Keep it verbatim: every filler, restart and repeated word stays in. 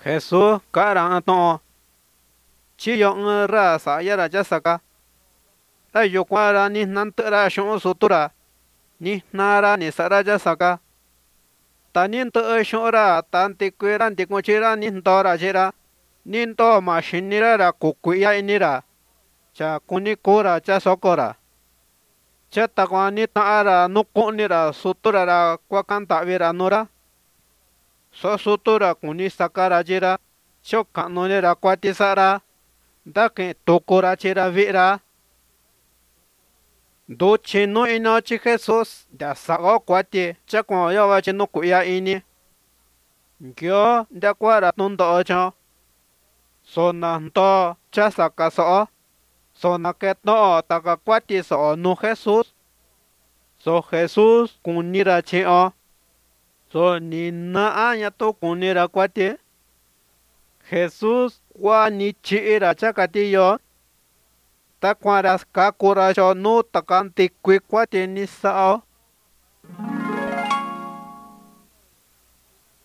Jesús cara to chi yong ra sa ya ra cha saka ta yo kwara ni nan ra shon sutura ni nara ni sara cha saka ta ni to shon ra tan ti kwera ti ko chira ni ndora chira ni to ma shinira ra ku ku ya inira cha kuni kura cha sokora cha ta kwa ni ta ra no ko ni ra sutura ra kwa kanta vera nora so sutura kuni sakara chira choka no ne ra kwa ti sara da que tokora chira vera do chino ino chi Jesus da sago kwati cha kwa yo wa chino ku ya ini gyo da kwara tondo cho so na to cha saka so so na ke to ta ka kwati so no Jesus so Jesus kunira che o so ni na anya to kunira kwati Jesus kwa ni chira cha kati yo ta kwara ka kura cho no ta kan ti kwi kwati ni sao